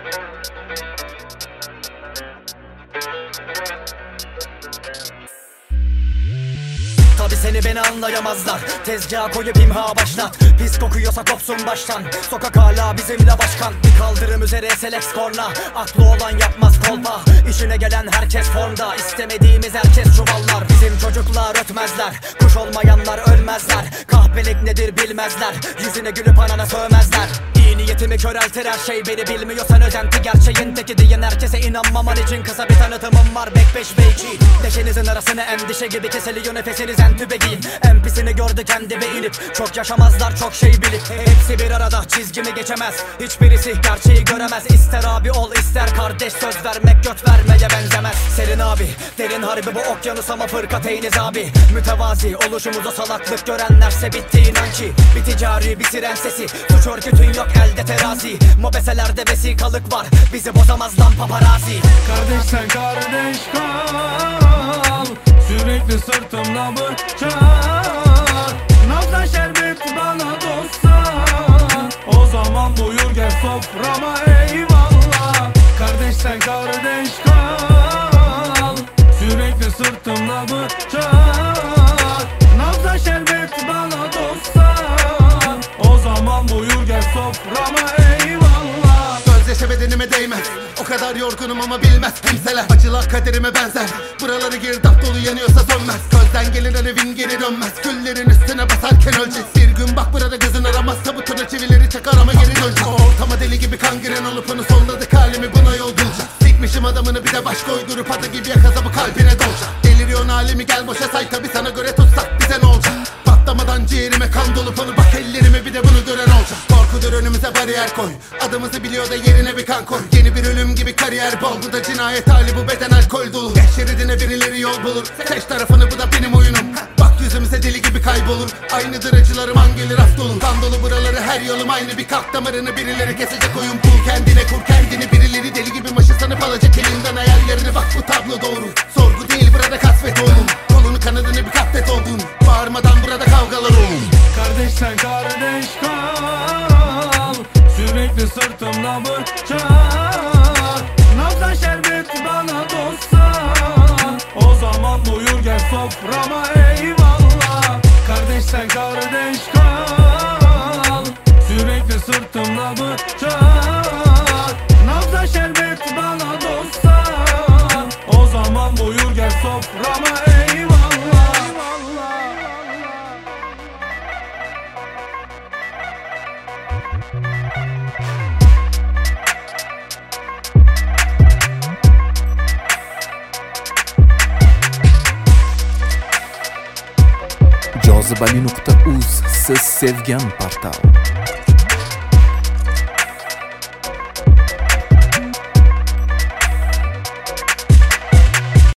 Tabi seni beni anlayamazlar. Tezgaha koyup imha başlat. Pis kokuyorsa kopsun baştan. Sokak hala bizimle başkan. Bir kaldırım üzere select korna. Aklı olan yapmaz kolpa. İşine gelen herkes formda. İstemediğimiz herkes çuvallar. Bizim çocuklar ötmezler. Kuş olmayanlar ölmezler. Kahpelik nedir bilmezler. Yüzüne gülüp anana sövmezler. İyi niyetimi köreltir her şey. Beni bilmiyorsan özenti gerçeğin teki diyen herkese inanmaman için kısa bir tanıtımım var. Bek 5 beyci. Leşenizin arasını endişe gibi kesiliyor nefesiniz entübe giyin. En pisini gördü kendi ve inip. Çok yaşamazlar çok şey bilip. Hepsi bir arada çizgimi geçemez. Hiçbirisi gerçeği göremez. İster abi ol ister kardeş, söz vermek göt vermeye benzemez. Serin abi derin harbi bu okyanus ama fırkateyniz abi. Mütevazi oluşumuza salaklık görenlerse bitti inan ki. Bir ticari bir siren sesi. Suç örgütün yok elde terazi. Mobeselerde vesikalık var. Bizi bozamaz lan paparazzi. Kardeş sen kardeş kal. Sürekli sırtımda bıçak. Nabza şerbet bana dostsa. O zaman buyur gel soframa eyvallah. Kardeş sen kardeş kal. Sürekli sırtımda bıçak. Nabza şerbet bana dostsa. O zaman buyur gel soframa eyvallah. Gözyaşı bedenime değmez. O kadar yorgunum ama bilmez kimseler. Acılar kaderime benzer. Buraları girdap dolu yanıyorsa sönmez. Közden gelir evin geri dönmez. Güllerin üstüne basarken ölecek. Bir gün bak burada gözün aramazsa bu tür çivileri çakar ama geri dönecek. O ortama deli gibi kangren olup onu solladık halimi buna yol bulacak. Sikmişim adamını bir de baş koydurup adı gibi yakaza bu kalbine dolacak. Deliriyorsun halimi gel boşa say tabi sana göre tutsak bize ne olacak? Patlamadan ciğerime kan dolup onu bak ellerime bir de bunu gören olacak. Korkudur önümüze bariyer koy. Adımızı biliyor da yerine bir kan koy. Yeni bir ölüm gibi kariyer bol. Bu da cinayet hali bu beden alkol dolu. Geç şeridine birileri yol bulur. Seç tarafını bu da benim oyunum. Bak yüzümüze deli gibi kaybolur. Aynıdır acılarım an gelir af dolu. Kan dolu buraları her yolum aynı bir kalk damarını birileri kesecek oyun bul. Kendine kur kendini birileri deli gibi maşı sanıp alacak elinden hayallerini. Bak bu tablo doğru. Sorgu değil burada kasvet oğlum. Kolunu kanadını bir katlet oldun. Bağırmadan burada kavgalar olur. Kardeş sen kardeş kal. Sürekli sırtımda bıçak. Nabza şerbet bana dostsa. O zaman buyur gel soframa eyvallah. Kardeş sen kardeş kal. Sürekli sırtımda bıçak. Nabza şerbet bana dostsa. O zaman buyur gel soframa eyvallah. Cazibeli.uz Siz sevgan portal.